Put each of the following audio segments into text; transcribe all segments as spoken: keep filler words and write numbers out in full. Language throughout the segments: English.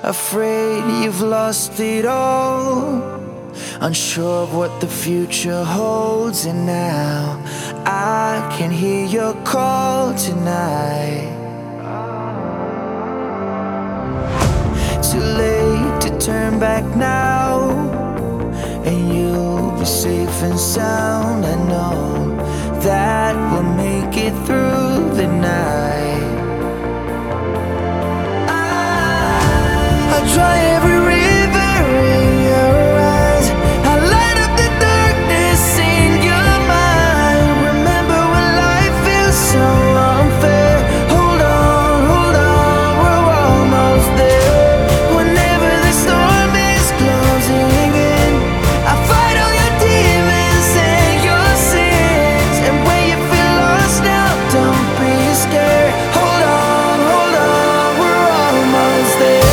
afraid you've lost it all, unsure of what the future holds. And now I can hear your call tonight. Too late to turn back now, and you'll be safe and sound. I know that we'll make it through the night. I'll dry every river in your eyes. I'll light up the darkness in your mind. Remember when life feels so unfair. Hold on, hold on, we're almost there. Whenever the storm is closing in, I fight all your demons and your sins. And when you feel lost now, don't be scared. Hold on, hold on, we're almost there.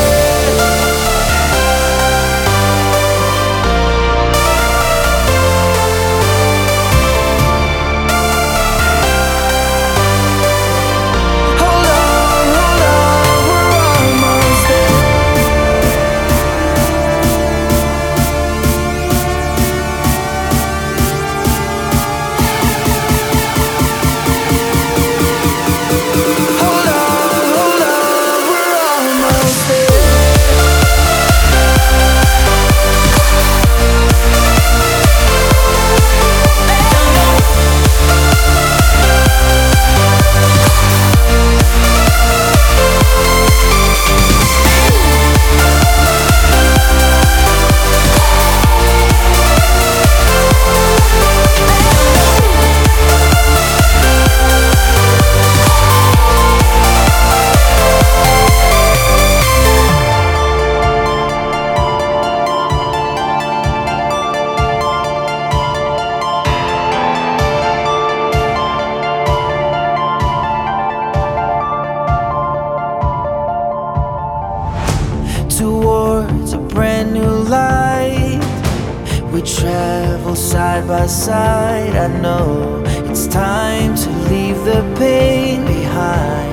Towards a brand new light, we travel side by side. I know it's time to leave the pain behind.